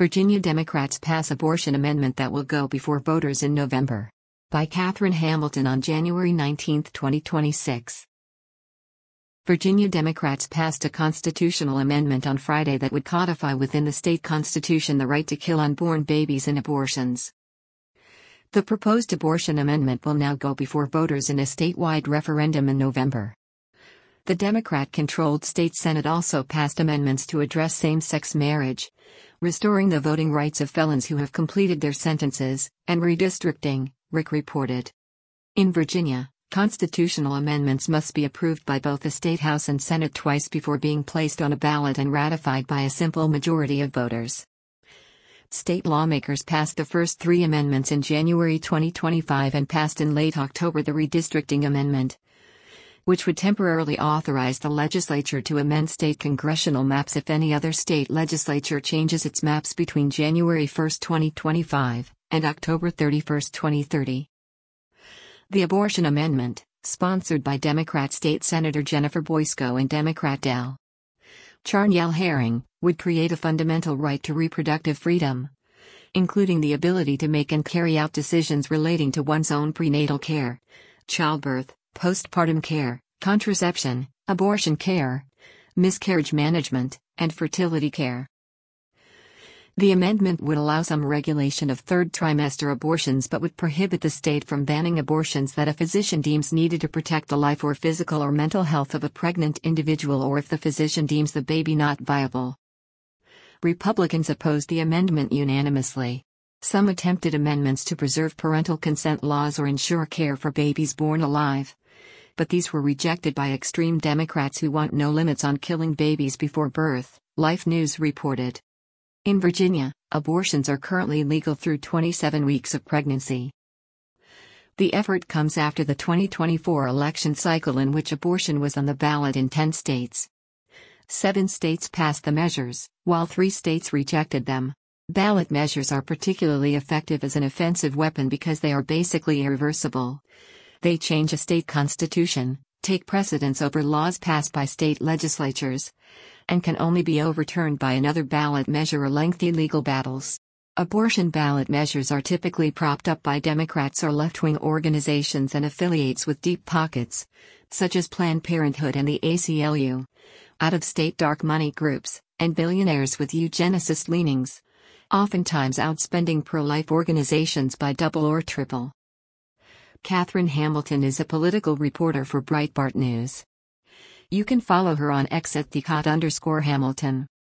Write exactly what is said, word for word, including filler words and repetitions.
Virginia Democrats pass abortion amendment that will go before voters in November. By Catherine Hamilton on January nineteenth, twenty twenty-six. Virginia Democrats passed a constitutional amendment on Friday that would codify within the state constitution the right to kill unborn babies in abortions. The proposed abortion amendment will now go before voters in a statewide referendum in November. The Democrat-controlled state Senate also passed amendments to address same-sex marriage, restoring the voting rights of felons who have completed their sentences, and redistricting, Rick reported. In Virginia, constitutional amendments must be approved by both the State House and Senate twice before being placed on a ballot and ratified by a simple majority of voters. State lawmakers passed the first three amendments in January twenty twenty-five and passed in late October the redistricting amendment, which would temporarily authorize the legislature to amend state congressional maps if any other state legislature changes its maps between January first, twenty twenty-five, and October thirty-first, twenty thirty. The abortion amendment, sponsored by Democrat State Senator Jennifer Boysko and Democrat Del Charnelle Herring, would create a fundamental right to reproductive freedom, including the ability to make and carry out decisions relating to one's own prenatal care, childbirth, postpartum care, contraception, abortion care, miscarriage management, and fertility care. The amendment would allow some regulation of third trimester abortions but would prohibit the state from banning abortions that a physician deems needed to protect the life or physical or mental health of a pregnant individual or if the physician deems the baby not viable. Republicans opposed the amendment unanimously. Some attempted amendments to preserve parental consent laws or ensure care for babies born alive, but these were rejected by extreme Democrats who want no limits on killing babies before birth, Life News reported. In Virginia, abortions are currently legal through twenty-seven weeks of pregnancy. The effort comes after the twenty twenty-four election cycle in which abortion was on the ballot in ten states. Seven states passed the measures, while three states rejected them. Ballot measures are particularly effective as an offensive weapon because they are basically irreversible. They change a state constitution, take precedence over laws passed by state legislatures, and can only be overturned by another ballot measure or lengthy legal battles. Abortion ballot measures are typically propped up by Democrats or left-wing organizations and affiliates with deep pockets, such as Planned Parenthood and the A C L U, out-of-state dark money groups, and billionaires with eugenicist leanings, oftentimes outspending pro-life organizations by double or triple. Catherine Hamilton is a political reporter for Breitbart News. You can follow her on X at thecot underscore Hamilton.